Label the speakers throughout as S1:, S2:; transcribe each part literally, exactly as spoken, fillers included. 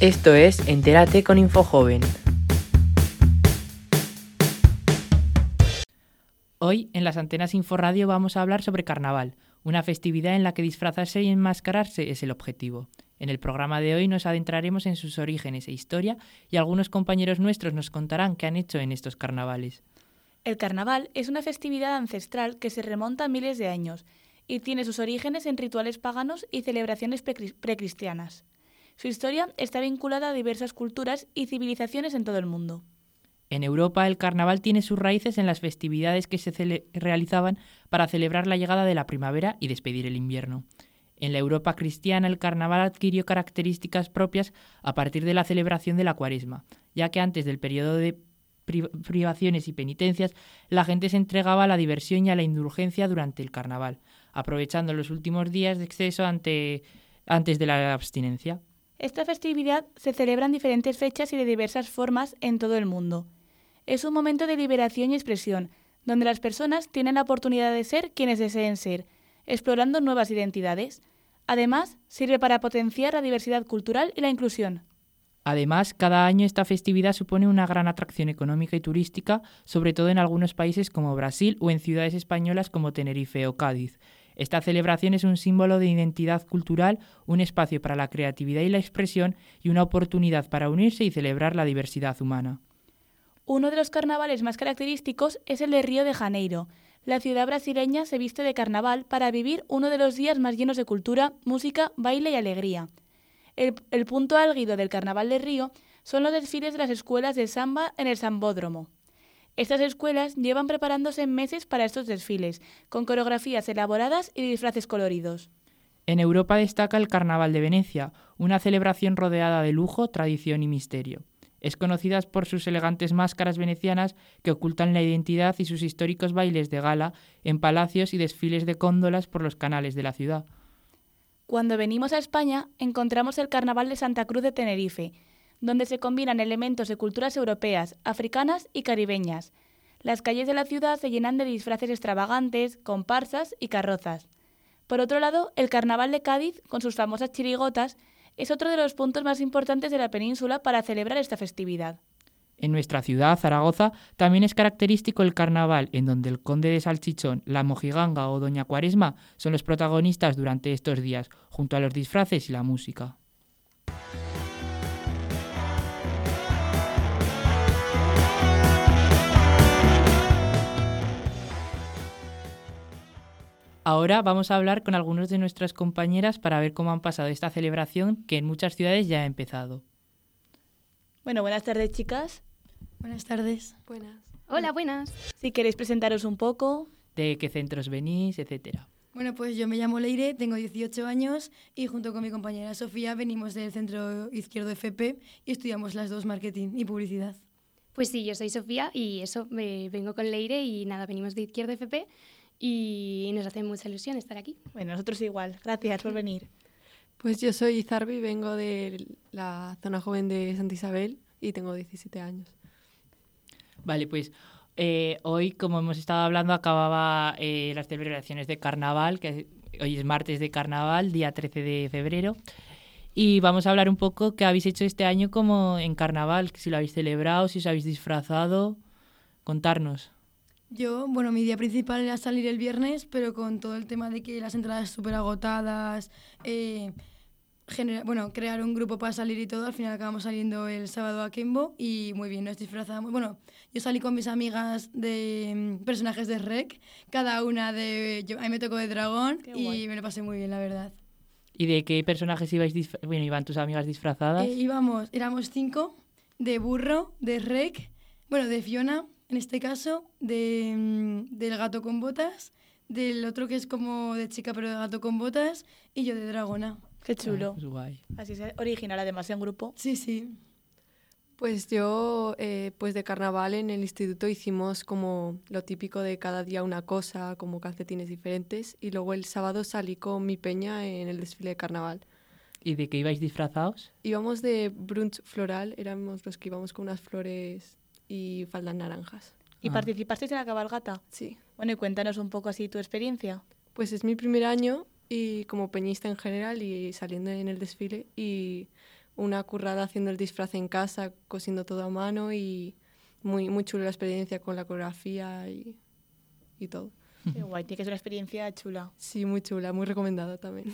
S1: Esto es Entérate con InfoJoven. Hoy en las antenas Inforradio vamos a hablar sobre carnaval, una festividad en la que disfrazarse y enmascararse es el objetivo. En el programa de hoy nos adentraremos en sus orígenes e historia y algunos compañeros nuestros nos contarán qué han hecho en estos carnavales.
S2: El carnaval es una festividad ancestral que se remonta a miles de años y tiene sus orígenes en rituales paganos y celebraciones precristianas. Su historia está vinculada a diversas culturas y civilizaciones en todo el mundo.
S1: En Europa, el carnaval tiene sus raíces en las festividades que se cele- realizaban para celebrar la llegada de la primavera y despedir el invierno. En la Europa cristiana, el carnaval adquirió características propias a partir de la celebración de la Cuaresma, ya que antes del periodo de pri- privaciones y penitencias, la gente se entregaba a la diversión y a la indulgencia durante el carnaval, aprovechando los últimos días de exceso ante, antes de la abstinencia.
S2: Esta festividad se celebra en diferentes fechas y de diversas formas en todo el mundo. Es un momento de liberación y expresión, donde las personas tienen la oportunidad de ser quienes deseen ser, explorando nuevas identidades. Además, sirve para potenciar la diversidad cultural y la inclusión.
S1: Además, cada año esta festividad supone una gran atracción económica y turística, sobre todo en algunos países como Brasil o en ciudades españolas como Tenerife o Cádiz. Esta celebración es un símbolo de identidad cultural, un espacio para la creatividad y la expresión y una oportunidad para unirse y celebrar la diversidad humana.
S2: Uno de los carnavales más característicos es el de Río de Janeiro. La ciudad brasileña se viste de carnaval para vivir uno de los días más llenos de cultura, música, baile y alegría. El, el punto álgido del Carnaval de Río son los desfiles de las escuelas de samba en el Sambódromo. Estas escuelas llevan preparándose meses para estos desfiles, con coreografías elaboradas y disfraces coloridos.
S1: En Europa destaca el Carnaval de Venecia, una celebración rodeada de lujo, tradición y misterio. Es conocida por sus elegantes máscaras venecianas que ocultan la identidad y sus históricos bailes de gala en palacios y desfiles de góndolas por los canales de la ciudad.
S2: Cuando venimos a España, encontramos el Carnaval de Santa Cruz de Tenerife, donde se combinan elementos de culturas europeas, africanas y caribeñas. Las calles de la ciudad se llenan de disfraces extravagantes, comparsas y carrozas. Por otro lado, el Carnaval de Cádiz, con sus famosas chirigotas, es otro de los puntos más importantes de la península para celebrar esta festividad.
S1: En nuestra ciudad, Zaragoza, también es característico el carnaval, en donde el Conde de Salchichón, la Mojiganga o Doña Cuaresma son los protagonistas durante estos días, junto a los disfraces y la música. Ahora vamos a hablar con algunos de nuestras compañeras para ver cómo han pasado esta celebración que en muchas ciudades ya ha empezado.
S2: Bueno, buenas tardes, chicas.
S3: Buenas tardes.
S4: Buenas.
S3: Hola, buenas.
S2: Si queréis presentaros un poco.
S1: De qué centros venís, etcétera.
S3: Bueno, pues yo me llamo Leire, tengo dieciocho años y junto con mi compañera Sofía venimos del Centro Izquierdo F P y estudiamos las dos marketing y publicidad.
S4: Pues sí, yo soy Sofía y eso, me vengo con Leire y nada, venimos de Izquierdo F P y nos hace mucha ilusión estar aquí.
S2: Bueno, nosotros igual. Gracias por venir.
S5: Pues yo soy Izarbi, vengo de la zona joven de Santa Isabel y tengo diecisiete años.
S1: Vale, pues eh, hoy, como hemos estado hablando, acababa eh, las celebraciones de carnaval, que hoy es martes de carnaval, día trece de febrero, y vamos a hablar un poco qué habéis hecho este año como en carnaval, si lo habéis celebrado, si os habéis disfrazado, contarnos.
S3: Yo, bueno, mi día principal era salir el viernes, pero con todo el tema de que las entradas súper agotadas, eh, genera- bueno, crear un grupo para salir y todo, al final acabamos saliendo el sábado a Kembo y muy bien, nos disfrazamos. Bueno, yo salí con mis amigas de mm, personajes de Rec, cada una de... Yo, a mí me tocó de dragón
S2: Qué
S3: y
S2: guay.
S3: me lo pasé muy bien, la verdad.
S1: ¿Y de qué personajes ibais disfra- bueno, iban tus amigas disfrazadas?
S3: Eh, íbamos, éramos cinco, de burro, de Rec, bueno, de Fiona, en este caso, de, mm, del gato con botas, del otro que es como de chica pero de gato con botas, y yo de dragona.
S2: Qué chulo.
S1: Ah, pues guay.
S2: Así es original, además, en grupo.
S3: Sí, sí.
S5: Pues yo, eh, pues de carnaval en el instituto hicimos como lo típico de cada día una cosa, como calcetines diferentes, y luego el sábado salí con mi peña en el desfile de carnaval.
S1: ¿Y de qué ibais disfrazados?
S5: Íbamos de brunch floral, éramos los que íbamos con unas flores y faldas naranjas.
S2: ¿Y
S1: Ah.
S2: participasteis en la cabalgata?
S5: Sí,
S2: Bueno, y cuéntanos un poco así tu experiencia.
S5: pues es mi primer año y como peñista en general y saliendo en el desfile y una currada haciendo el disfraz en casa, cosiendo todo a mano y muy, muy chula la experiencia con la coreografía y, y todo.
S2: Qué guay, tiene que ser una experiencia chula.
S5: Sí, muy chula, muy recomendada también.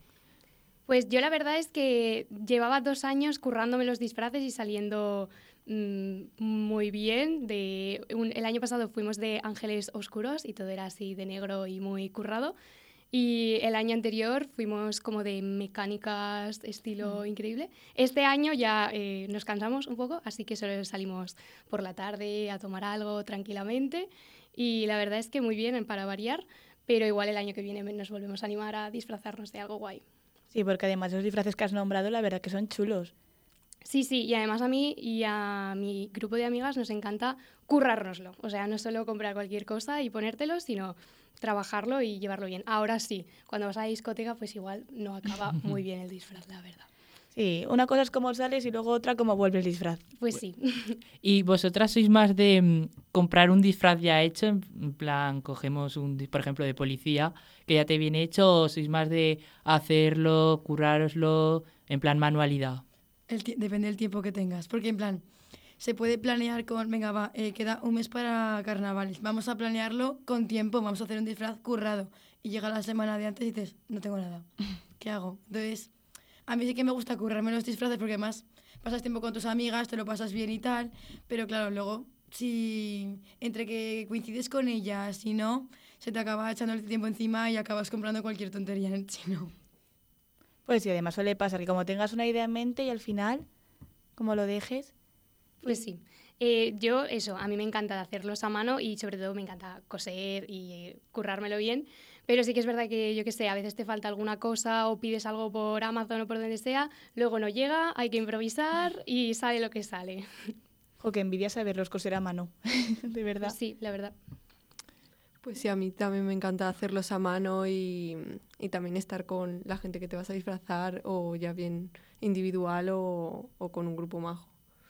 S4: Pues yo la verdad es que llevaba dos años currándome los disfraces y saliendo mmm, muy bien. De un, el año pasado fuimos de Ángeles Oscuros y todo era así de negro y muy currado. Y el año anterior fuimos como de mecánicas, estilo mm. increíble. Este año ya eh, nos cansamos un poco, así que solo salimos por la tarde a tomar algo tranquilamente. Y la verdad es que muy bien para variar, pero igual el año que viene nos volvemos a animar a disfrazarnos de algo guay.
S2: Sí, porque además los disfraces que has nombrado, la verdad que son chulos.
S4: Sí, sí, y además a mí y a mi grupo de amigas nos encanta currárnoslo. O sea, no solo comprar cualquier cosa y ponértelo, sino trabajarlo y llevarlo bien. Ahora sí, cuando vas a la discoteca, pues igual no acaba muy bien el disfraz, la verdad.
S2: Sí, una cosa es cómo sales y luego otra cómo vuelve el disfraz.
S4: Pues sí.
S1: ¿Y vosotras sois más de mm, comprar un disfraz ya hecho? En plan, cogemos un, por ejemplo, de policía, que ya te viene hecho, o sois más de hacerlo, currároslo, en plan manualidad?
S3: El depende del tiempo que tengas, porque en plan, se puede planear con, venga, va, eh, queda un mes para carnavales, vamos a planearlo con tiempo, vamos a hacer un disfraz currado, y llega la semana de antes y dices, no tengo nada, ¿qué hago? Entonces, a mí sí que me gusta currarme los disfraces, porque además pasas tiempo con tus amigas, te lo pasas bien y tal, pero claro, luego, si entre que coincides con ellas, si no, se te acaba echando el tiempo encima y acabas comprando cualquier tontería en el chino.
S2: Pues sí, además suele pasar que como tengas una idea en mente y al final, como lo dejes...
S4: Pues sí. Eh, yo, eso, a mí me encanta hacerlos a mano y sobre todo me encanta coser y eh, currármelo bien, pero sí que es verdad que, yo qué sé, a veces te falta alguna cosa o pides algo por Amazon o por donde sea, luego no llega, hay que improvisar y sale lo que sale.
S2: O que envidia saberlos coser a mano, de verdad.
S4: Pues sí, la verdad.
S5: Pues sí, a mí también me encanta hacerlos a mano y, y también estar con la gente que te vas a disfrazar, o ya bien individual o, o con un grupo majo.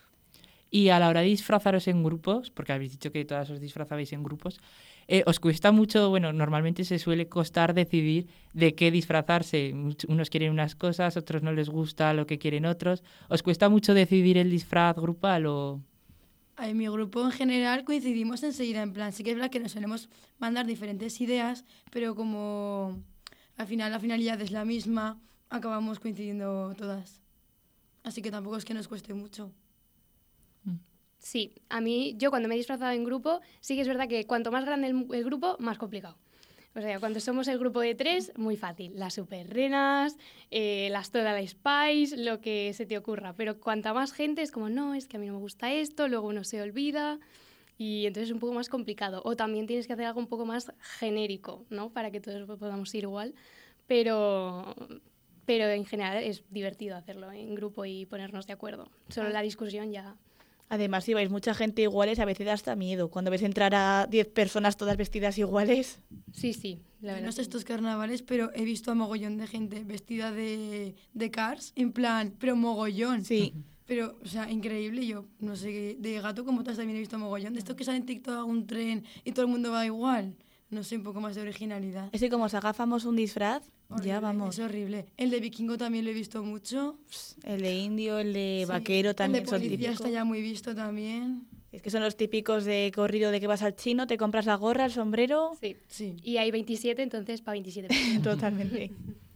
S1: Y a la hora de disfrazaros en grupos, porque habéis dicho que todas os disfrazabais en grupos, eh, ¿os cuesta mucho? Bueno, normalmente se suele costar decidir de qué disfrazarse. Unos quieren unas cosas, otros no les gusta lo que quieren otros. ¿Os cuesta mucho decidir el disfraz grupal o...?
S3: En mi grupo en general coincidimos enseguida, en plan, sí que es verdad que nos solemos mandar diferentes ideas, pero como al final la finalidad es la misma, acabamos coincidiendo todas. Así que tampoco es que nos cueste mucho.
S4: Sí, a mí, yo cuando me he disfrazado en grupo, sí que es verdad que cuanto más grande el, el grupo, más complicado. O sea, cuando somos el grupo de tres, muy fácil. Las superrenas, eh, las toda la Spice, lo que se te ocurra. Pero cuanta más gente es como, no, es que a mí no me gusta esto, luego uno se olvida y entonces es un poco más complicado. O también tienes que hacer algo un poco más genérico, ¿no? Para que todos podamos ir igual. Pero, pero en general es divertido hacerlo en grupo y ponernos de acuerdo. Solo la discusión ya...
S2: Además, si vais mucha gente iguales, a veces da hasta miedo. Cuando ves entrar a diez personas todas vestidas iguales.
S4: Sí, sí, la verdad.
S3: No sé estos carnavales, pero he visto a mogollón de gente vestida de, de Cars, en plan, pero mogollón.
S2: Sí.
S3: Pero, o sea, increíble. Yo, no sé, de gato como tal también he visto mogollón. De esto que sale en TikTok a un tren y todo el mundo va igual. No sé, un poco más de originalidad.
S2: Es que como os agafamos un disfraz,
S3: horrible,
S2: ya vamos.
S3: Es horrible. El de vikingo también lo he visto mucho.
S2: El de indio, el de
S3: Sí,
S2: vaquero también son típicos.
S3: El de policía está ya muy visto también.
S2: Es que son los típicos de corrido de que vas al chino, te compras la gorra, el sombrero.
S4: Sí,
S3: sí.
S4: Y hay veintisiete, entonces para veintisiete personas.
S2: Totalmente.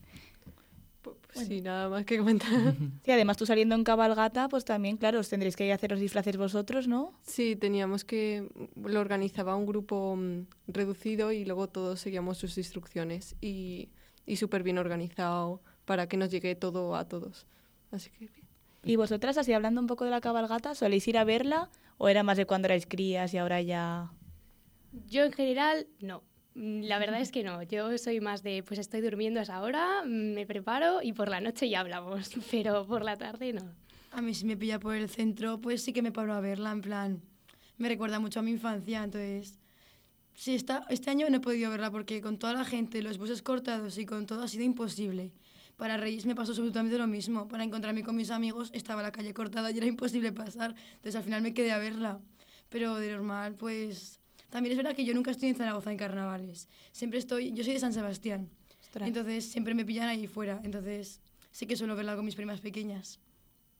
S5: Pues bueno. Sí, nada más que comentar.
S2: Sí, además tú saliendo en cabalgata, pues también, claro, os tendréis que hacer los disfraces vosotros, ¿no?
S5: Sí, teníamos que... Lo organizaba un grupo um, reducido y luego todos seguíamos sus instrucciones y, y súper bien organizado para que nos llegue todo a todos. Así que bien.
S2: ¿Y vosotras, así hablando un poco de la cabalgata, soléis ir a verla o era más de cuando erais crías y ahora ya...?
S4: Yo en general, no. La verdad es que no, yo soy más de, pues estoy durmiendo a esa hora, me preparo y por la noche ya hablamos, pero por la tarde no.
S3: A mí si me pilla por el centro, pues sí que me paro a verla, en plan, me recuerda mucho a mi infancia, entonces, sí, esta, este año no he podido verla porque con toda la gente, los buses cortados y con todo ha sido imposible. Para Reyes me pasó absolutamente lo mismo, para encontrarme con mis amigos estaba la calle cortada y era imposible pasar, entonces al final me quedé a verla, pero de normal, pues... También es verdad que yo nunca estoy en Zaragoza en carnavales. Siempre estoy... Yo soy de San Sebastián. Ostras. Entonces siempre me pillan ahí fuera. Entonces sí que suelo verla con mis primas pequeñas.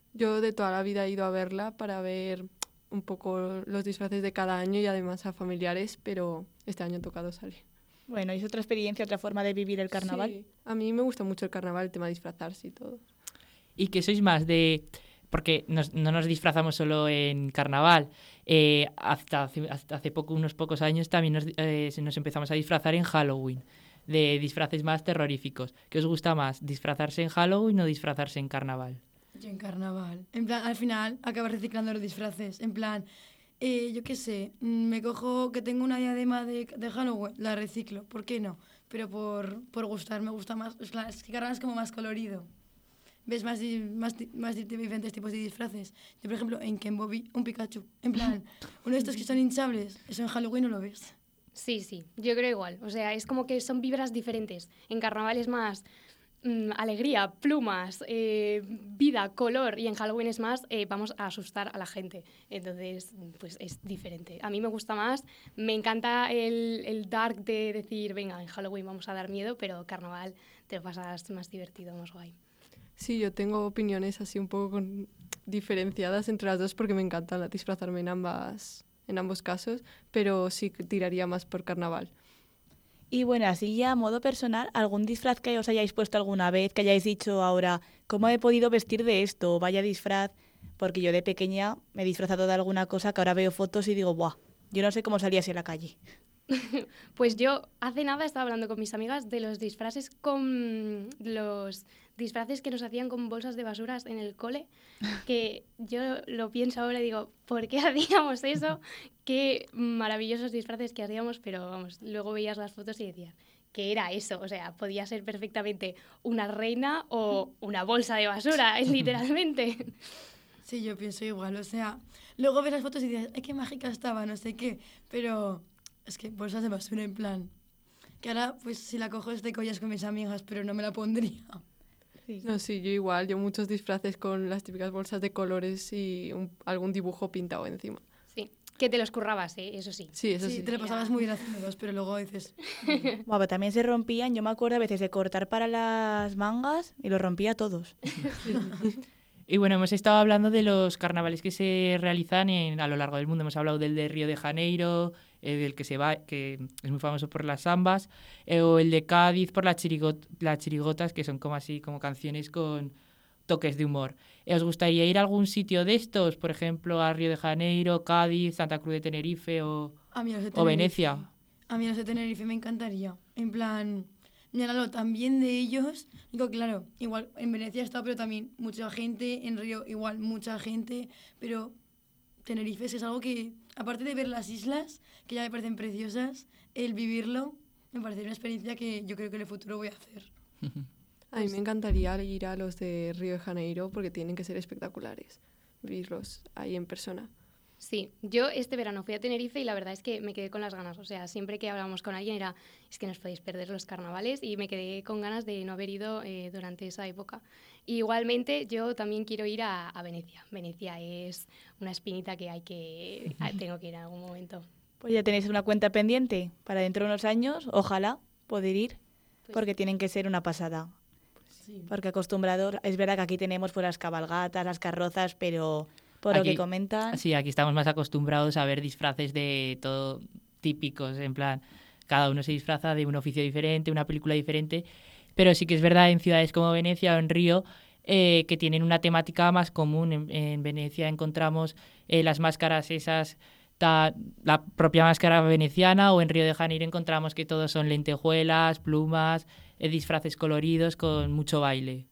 S5: Yo de toda la vida he ido a verla para ver un poco los disfraces de cada año y además a familiares, pero este año ha tocado salir.
S2: Bueno, es otra experiencia, otra forma de vivir el carnaval.
S5: Sí, a mí me gusta mucho el carnaval, el tema de disfrazarse y todo.
S1: ¿Y que sois más de...? Porque nos- no nos disfrazamos solo en carnaval. Eh, hasta, hace, hasta hace poco, unos pocos años también nos, eh, se- nos empezamos a disfrazar en Halloween, de disfraces más terroríficos. ¿Qué os gusta más, disfrazarse en Halloween o disfrazarse en carnaval?
S3: Yo en carnaval. En plan, al final acabas reciclando los disfraces. En plan, eh, yo qué sé, mm, me cojo que tengo una diadema de, de Halloween, la reciclo. ¿Por qué no? Pero por, por gustar, me gusta más. Es, es que carnaval es como más colorido. Ves más, di- más, di- más di- diferentes tipos de disfraces. Yo, por ejemplo, en Ken Bobby, un Pikachu. En plan, uno de estos que son hinchables. Eso en Halloween no lo ves.
S4: Sí, sí, yo creo igual. O sea, es como que son vibras diferentes. En carnaval es más mm, alegría, plumas, eh, vida, color, y en Halloween es más eh, vamos a asustar a la gente. Entonces, pues es diferente. A mí me gusta más, me encanta el, el dark de decir, venga, en Halloween vamos a dar miedo, pero carnaval te lo pasas más divertido, más guay.
S5: Sí, yo tengo opiniones así un poco con- diferenciadas entre las dos porque me encanta la- disfrazarme en ambas, en ambos casos, pero sí que tiraría más por carnaval.
S2: Y bueno, así ya a modo personal, ¿algún disfraz que os hayáis puesto alguna vez, que hayáis dicho ahora, ¿cómo he podido vestir de esto? Vaya disfraz. Porque yo de pequeña me he disfrazado de alguna cosa que ahora veo fotos y digo, ¡buah! Yo no sé cómo salía así a la calle.
S4: Pues yo hace nada estaba hablando con mis amigas de los disfraces con los disfraces que nos hacían con bolsas de basuras en el cole, que yo lo pienso ahora y digo, ¿por qué hacíamos eso? Qué maravillosos disfraces que hacíamos, pero vamos, luego veías las fotos y decías, ¿qué era eso? O sea, podía ser perfectamente una reina o una bolsa de basura, literalmente.
S3: Sí, yo pienso igual. O sea, luego ves las fotos y dices, ¡ay, qué mágica estaba! No sé qué. Pero es que bolsas de basura en plan. Que ahora, pues si la cojo es de collas con mis amigas, pero no me la pondría.
S5: No, sí, yo igual, yo muchos disfraces con las típicas bolsas de colores y un- algún dibujo pintado encima.
S4: Sí, que te los currabas, ¿eh? Eso sí.
S5: Sí, eso
S3: Sí,
S5: sí.
S3: te la pasabas muy bien haciéndolos, pero luego dices,
S2: Buah, pero también se rompían, yo me acuerdo a veces de cortar para las mangas y los rompía todos.
S1: Y bueno, hemos estado hablando de los carnavales que se realizan en- a lo largo del mundo. Hemos hablado del de Río de Janeiro, eh, del que se va, que es muy famoso por las zambas, eh, o el de Cádiz por las, chirigot- las chirigotas, que son como así, como canciones con toques de humor. Eh, ¿Os gustaría ir a algún sitio de estos? Por ejemplo, a Río de Janeiro, Cádiz, Santa Cruz de Tenerife o,
S3: a mí los de
S1: o
S3: Tenerife.
S1: Venecia.
S3: A mí los de Tenerife me encantaría. En plan, míralo, también de ellos. Digo, claro, igual en Venecia he estado, pero también mucha gente. En Río, igual mucha gente. Pero Tenerife es, es algo que, aparte de ver las islas, que ya me parecen preciosas, el vivirlo me parece una experiencia que yo creo que en el futuro voy a hacer.
S5: A mí me encantaría ir a los de Río de Janeiro porque tienen que ser espectaculares, vivirlos ahí en persona.
S4: Sí, yo este verano fui a Tenerife y la verdad es que me quedé con las ganas. O sea, siempre que hablábamos con alguien era, es que no os podéis perder los carnavales, y me quedé con ganas de no haber ido eh, durante esa época. Y igualmente yo también quiero ir a, a Venecia. Venecia es una espinita que hay que a- tengo que ir en algún momento.
S2: Pues ya tenéis una cuenta pendiente para dentro de unos años, ojalá poder ir,
S4: Pues
S2: porque tienen que ser una pasada.
S3: Sí.
S2: Porque acostumbrados, es verdad que aquí tenemos pues, las cabalgatas, las carrozas, pero por lo
S1: Aquí-
S2: que comentan...
S1: Sí, aquí estamos más acostumbrados a ver disfraces de todo típicos, en plan, cada uno se disfraza de un oficio diferente, una película diferente, pero sí que es verdad en ciudades como Venecia o en Río eh, que tienen una temática más común. En, en Venecia encontramos eh, las máscaras esas, ta- la propia máscara veneciana, o en Río de Janeiro encontramos que todos son lentejuelas, plumas, eh, disfraces coloridos con mucho baile.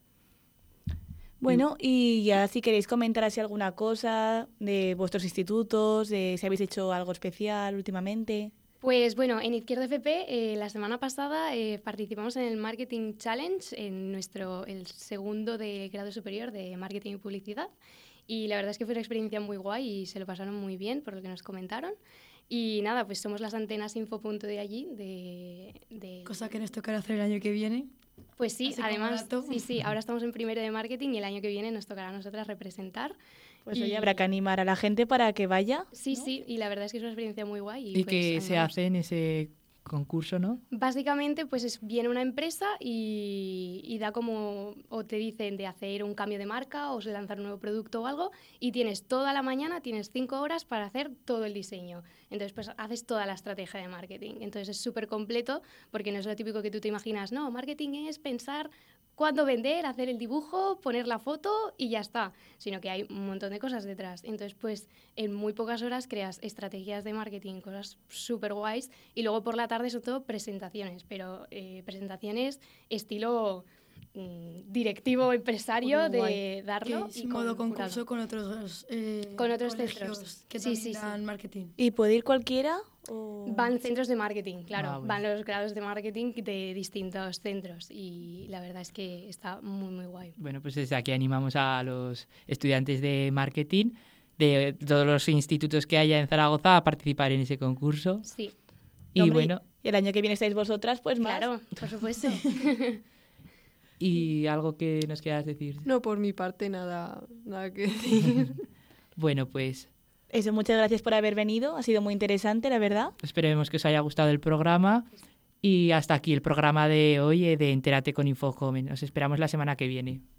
S2: Bueno, y ya si queréis comentar así alguna cosa de vuestros institutos, de si habéis hecho algo especial últimamente.
S4: Pues bueno, en Izquierda F P eh, la semana pasada eh, participamos en el Marketing Challenge, en nuestro el segundo de grado superior de Marketing y Publicidad. Y la verdad es que fue una experiencia muy guay y se lo pasaron muy bien, por lo que nos comentaron. Y nada, pues somos las antenas infopunto de allí. De, de...
S3: Cosa que nos tocará hacer el año que viene.
S4: Pues sí,
S3: así como
S4: además,
S3: dato.
S4: sí, sí, ahora estamos en primero de marketing y el año que viene nos tocará a nosotras representar.
S2: Pues
S4: Y-
S2: oye, habrá que animar a la gente para que vaya.
S4: Sí,
S2: ¿no?
S4: sí, y la verdad es que es una experiencia muy guay. Y,
S1: ¿Y
S4: pues,
S1: qué se
S4: animamos.
S1: hace en ese concurso, ¿no?
S4: Básicamente, pues es, viene una empresa y, y da como, o te dicen de hacer un cambio de marca o lanzar un nuevo producto o algo, y tienes toda la mañana, tienes cinco horas para hacer todo el diseño. Entonces, pues haces toda la estrategia de marketing. Entonces es súper completo porque no es lo típico que tú te imaginas, no, marketing es pensar cuándo vender, hacer el dibujo, poner la foto y ya está, sino que hay un montón de cosas detrás. Entonces, pues en muy pocas horas creas estrategias de marketing, cosas súper guays, y luego por la tarde son todo presentaciones, pero eh, presentaciones estilo mm, directivo empresario
S5: Muy
S4: de
S5: guay.
S4: darlo.
S3: Que es
S4: y
S3: modo
S4: con
S3: concurso
S4: jurado.
S3: con otros, eh,
S4: Con otros
S3: colegios
S4: centros.
S3: que
S4: Sí,
S3: también
S4: sí, sí.
S3: dan marketing.
S2: ¿Y puede ir cualquiera? O...
S4: Van centros de marketing, claro,
S1: Ah, bueno.
S4: van los grados de marketing de distintos centros y la verdad es que está muy, muy guay.
S1: Bueno, pues desde aquí animamos a los estudiantes de marketing de todos los institutos que haya en Zaragoza a participar en ese concurso.
S4: Sí,
S1: Y
S2: Hombre,
S1: bueno,
S2: y el año que viene estáis vosotras, pues más.
S4: claro, por supuesto.
S1: ¿y algo que nos quieras decir?
S5: No, por mi parte, nada, nada que decir.
S1: Bueno, pues
S2: Eso, muchas gracias por haber venido. Ha sido muy interesante, la verdad.
S1: esperemos que os haya gustado el programa. Y hasta aquí el programa de hoy eh, de Entérate con Infojoven. Os esperamos la semana que viene.